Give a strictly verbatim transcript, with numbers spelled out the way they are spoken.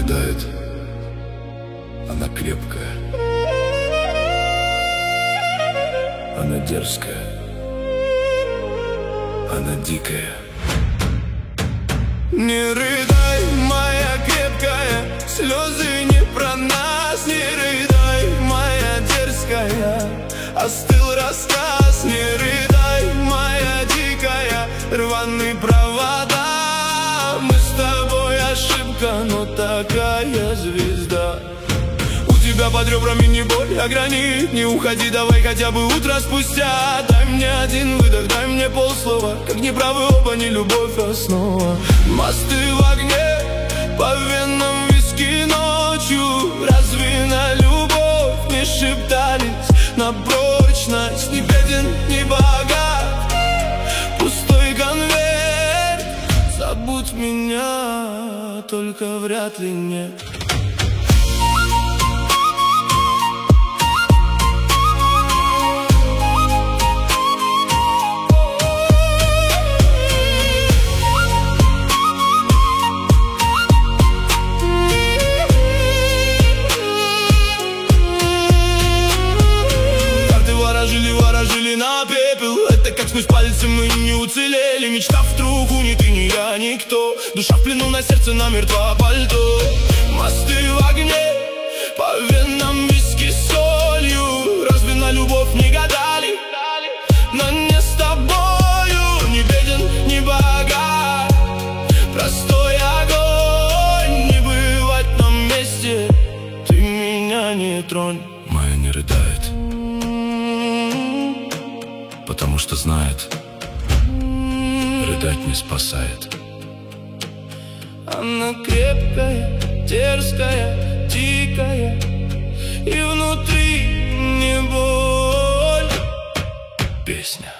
рыдает, она крепкая, она дерзкая, она дикая. Не рыдай, моя крепкая, слезы не про нас. Не рыдай, моя дерзкая, остыл рассказ. Не рыдай, моя дикая, рваные провода. Мы с тобой ошибка, но такая звезда. У тебя под ребрами не боль, а гранит. Не уходи, давай хотя бы утро спустя. Дай мне один выдох, дай мне полслова. Как неправы оба, не любовь основа. Мосты в огне, по венам виски ночью. Разве на любовь не шептались? На прочность не беден, не богат, пустой конверт. Забудь меня, только вряд ли нет. Жили на пепел, это как сквозь пальцы мы не уцелели. Мечта в труху, ни ты, ни я, никто. Душа в плену, на сердце намертво пальто. Мосты в огне, по венам виски с солью. Разве на любовь не гадали? Но не с тобою. Не беден, не богат, простой огонь. Не бывать на месте, ты меня не тронь. Моя не рыдает, потому что знает, рыдать не спасает. Она крепкая, дерзкая, дикая, и внутри не боль. Песня.